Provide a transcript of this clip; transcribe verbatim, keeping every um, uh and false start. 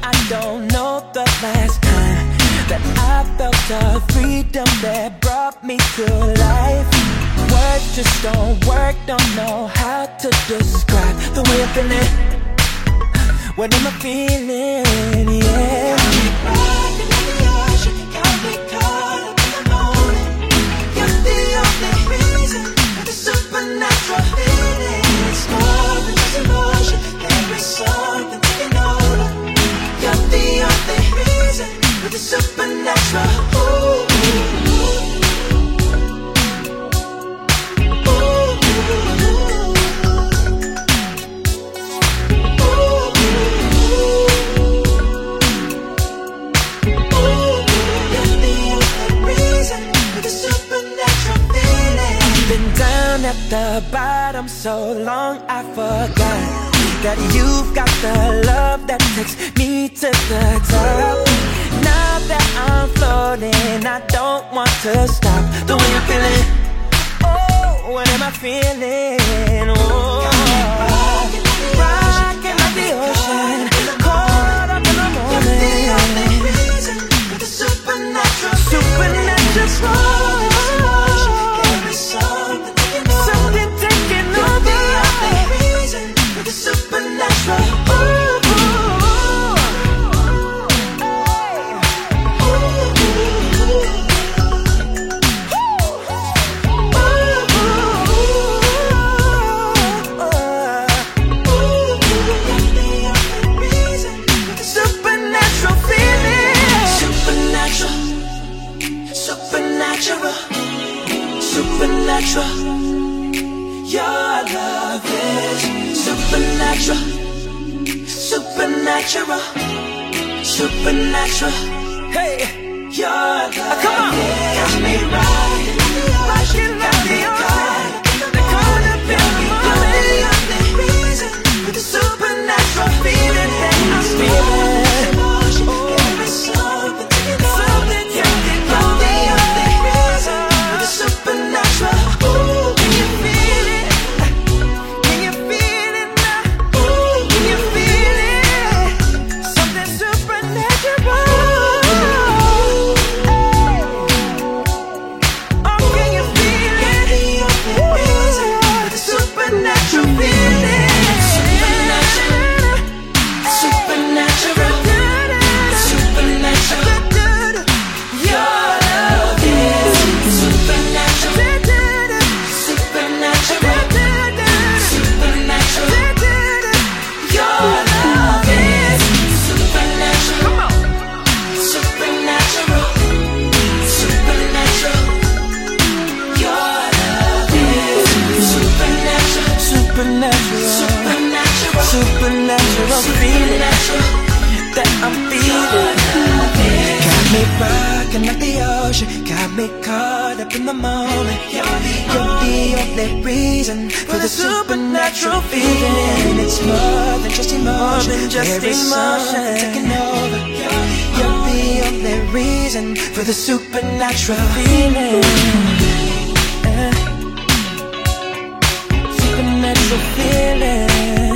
I don't know the last time that I felt the freedom that brought me to life. Words just don't work, don't know how to describe the way I'm feeling. What am I feeling? Yeah. Got me rocking on the ocean, got me caught up in the moment. You're the only reason for the supernatural feeling. It's more than just emotion, there is something taking over. You're the only reason for the supernatural. Ooh. At the bottom so long I forgot that you've got the love that takes me to the top. Now that I'm floating, I don't want to stop. The way I'm feeling, oh, what am I feeling? Oh, rocking like the ocean, caught up in the morning. You're the only reason for the supernatural, supernatural. Supernatural, your love is supernatural, supernatural, supernatural. Hey, your love uh, come on. Is got me rocking on the ocean, got me caught up in the moment. You're the only reason for the supernatural feeling that I'm feeling. There is something taking over. You're the only reason for the supernatural. Supernatural feeling that I'm feeling. Got me rocking like the ocean, got me caught up in the moment. You're the only reason for the supernatural feeling. It's more than just emotion, there is something taking over. You're the only reason for the supernatural feeling. Supernatural feeling.